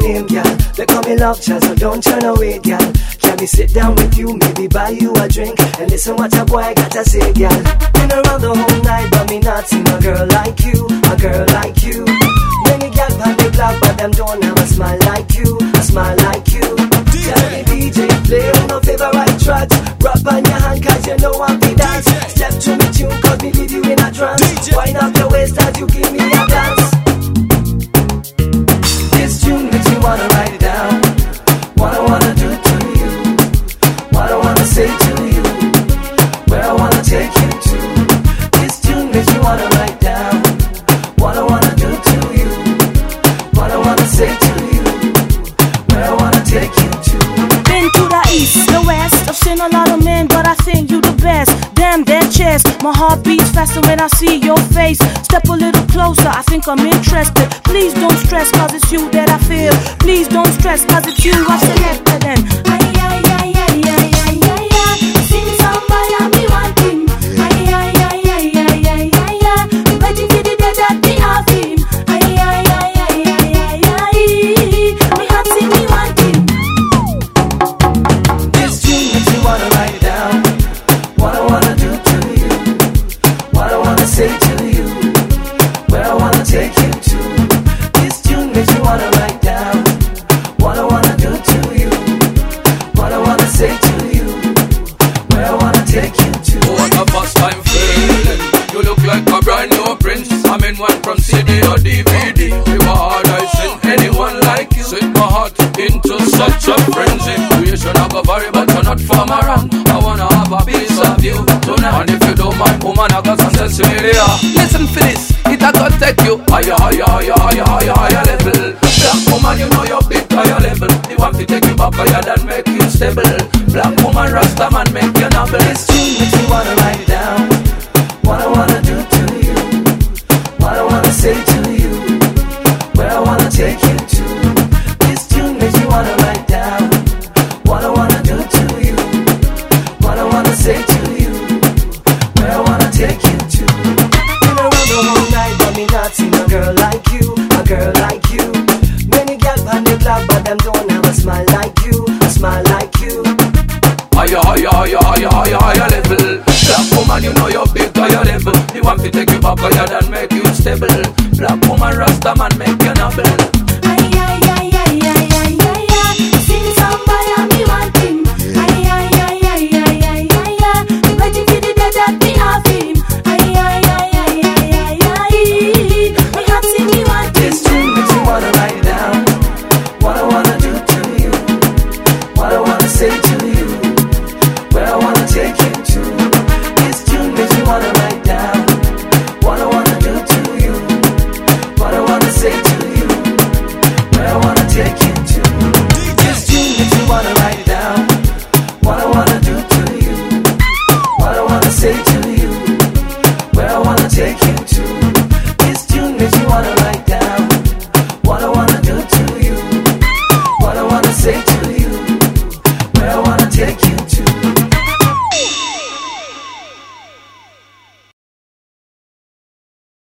name, girl. They call me Love Child, so don't turn away, girl. Can me sit down with you, maybe buy you a drink, and listen what a boy gotta say, girl. Been around the whole night, but me not seen a girl like you, a girl like you. Many girls on the block, but them don't have a smile like you, a smile like you. Tell the DJ, play on my favorite tracks. Rub on your hand, cause you know I'm the dance. Step to me tune, cause me leave you in a trance. Wind up your waist as you give me a glance. This tune makes me wanna write it down. What I wanna do to you, what I wanna say to you, where I wanna take you to. This tune makes me wanna write down. What I wanna do to you, what I wanna say to you, where I wanna take you to. Been to the east, the west, I've seen a lot of men, but I think you the best. Damn that chest, my heart beats faster when I see your face. Step a little closer, I think I'm interested. Please don't stress, cause it's you that I feel. Please don't stress, cause it's you I've selected. And sing somebody and me want him. Waiting for the day that we have him. Me heart sing me want him. This tune makes me wanna write it down. What I wanna do to you, what I wanna say to you, where I wanna take you to. This tune makes me wanna write down. What I wanna do to you, what I wanna say to you, where I wanna take you to. What a first time feeling. You look like a brand new prince. I'm in one from CD or DVD. You are hard, I seen anyone like you. Set my heart into such a frenzy. Creation of a vary, but you're not from around. I wanna have a piece of you tonight. And if you don't mind, woman, I got some sense in the air. Listen for this, it a gonna take you higher, higher, higher, higher, higher, higher level. Black woman, you know you're big higher level. You want to take you back higher than make you stable. Black woman, Rasta man, make you novel. This tune makes me wanna write it down. What I wanna do to you, what I wanna say to you, where I wanna take you to. This tune makes me wanna write down. What I wanna do to you, what I wanna say to you, where I wanna take you to. Been around the whole night, but me not seen a girl like you, a girl like you. Many girls on the block, but them don't have a smile like you, a smile like you. Higher, higher, higher, higher, higher, higher level. Black woman, you know you're big higher level. You want to take you back higher than make you stable. Black woman, Rasta man, make you novel. Sing somebody and me want him. Waiting for the day that we have him. Me heart sing me want him. This tune makes me wanna write it down. What I wanna do to you, what I wanna say to you, where I wanna take you to. This tune makes me wanna write down. What I wanna do to you, what I wanna say to you, where I wanna take you.